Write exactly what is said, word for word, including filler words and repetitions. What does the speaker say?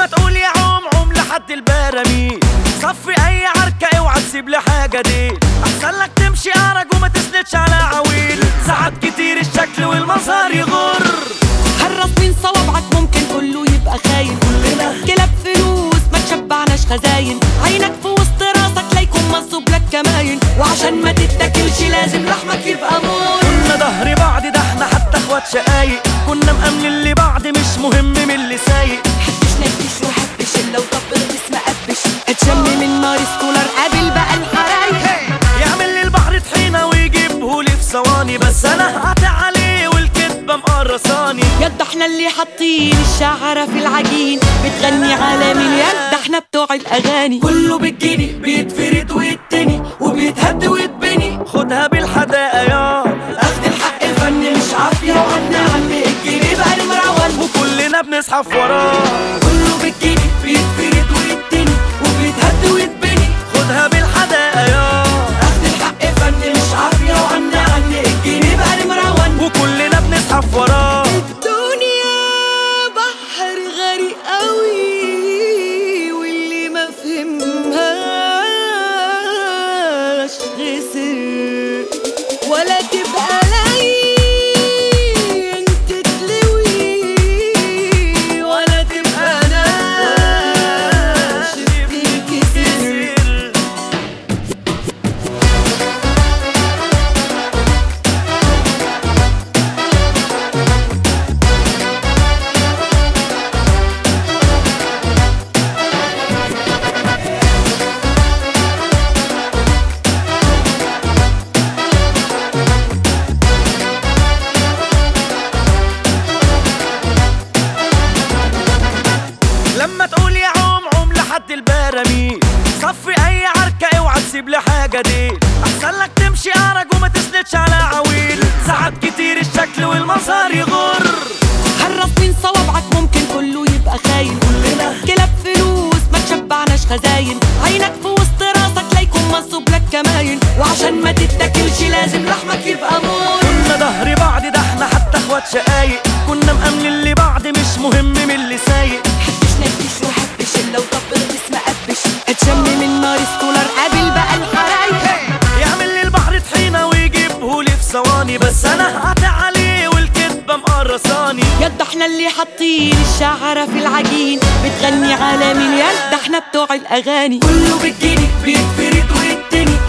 لما تقول يا عوم عوم لحد البراميل، صفي اي عركة اوعى تسيب لي حاجة دي، احسن لك تمشي ارج وما تسندش على عويل، ساعات كتير الشكل والمظهر يغر. حرص من صوابعك ممكن كله يبقى خاين، كلنا كلاب فلوس ما تشبعناش خزاين، عينك في وسط راسك لا يكون منصوب لك كماين، وعشان ما تتاكلش لازم لحمك يبقى مور. كنا ظهر بعض ده احنا حتى اخوات شقايق، كنا مأمنين لبعض مش مهم من اللي سايق. حبش نكش وحبش الا وطبل اسم قبش، اتشم من نار سكولر قابل بقى الحرايق، يعمل لي البحر طحينة ويجيبهولي في ثواني، بس انا هقطع عليه والكدبة مقرصاني. يد احنا اللي حاطين الشعرة في العجين، بتغني على مليان ده احنا بتوع الاغاني، كله بالجني بيتفرد ويتني وبيتهد ويتبني، خدها بالحداقة يا اخد الحق فن مش عافية، وعنا عم الجنيه بقى نمرون وكلنا بنزحف وراه. كله بالجني بيتفرد ويتني وبيتهد ويتبني، خدها بالحداقة يا اخد الحق فن مش عافية، وعنا عم الجنيه بقى نمرون وكلنا بنزحف وراه. الدنيا بحر غريق قوي، واللي ما فهمهاش خسر، ولا تبقى لين تتلوي، ولا تبقى ناشف تنكسر. لما تقول يا عوم عوم لحد البراميل، صفي اي عركة اوعى تسيب لي حاجة دي، احسن لك تمشي ارج وما تسندش على عويل، ساعات كتير الشكل والمظهر يغر. حرص من صوابعك ممكن كله يبقى خاين، كلنا كلاب فلوس ما تشبعناش خزاين، عينك في وسط راسك لا يكون منصوب لك كماين، وعشان ما تتاكلش لازم لحمك يبقى مور. كنا ظهر بعض ده احنا حتى اخوات شقايق، كنا مأمنين لبعض مش مهم من اللي سايق. حبش نكش وحبش الا وطبل اسم قبش، اتشم من نار سكولر قابل بقى الحرايق، يعمل لي البحر طحينة ويجيبهولي في ثواني، بس انا هقطع عليه والكدبة مقرصاني. يد احنا اللي حاطين الشعرة في العجين، بتغني على مليان ده احنا بتوع الاغاني، كله بالجني بيتفرد ويتني